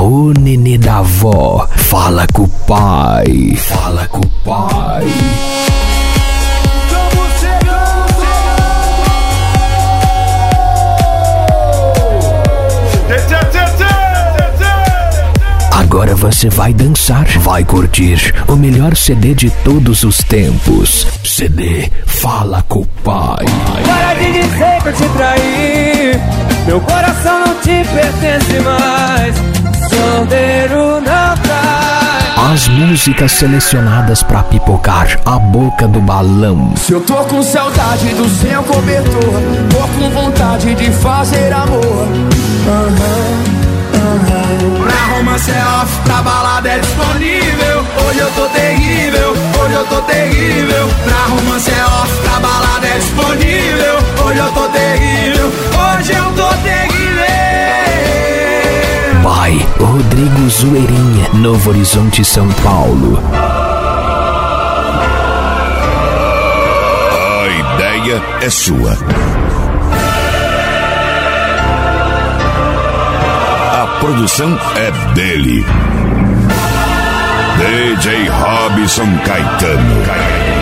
Ô nenê da avó, fala com o pai. Fala com o pai. Agora você vai dançar, vai curtir o melhor CD de todos os tempos. CD Fala com o Pai. Para de dizer que eu te traí, meu coração não te pertence mais. Solteiro não trai. As músicas selecionadas pra pipocar a boca do balão. Se eu tô com saudade do seu cobertor, tô com vontade de fazer amor. Pra romance é off, pra balada é disponível. Hoje eu tô terrível, hoje eu tô terrível. Pra romance é off, pra balada é disponível. Hoje eu tô terrível, hoje eu tô terrível. Pai Rodrigo Zoeirinha, Novo Horizonte, São Paulo. A ideia é sua. A produção é dele. DJ Robson Caetano.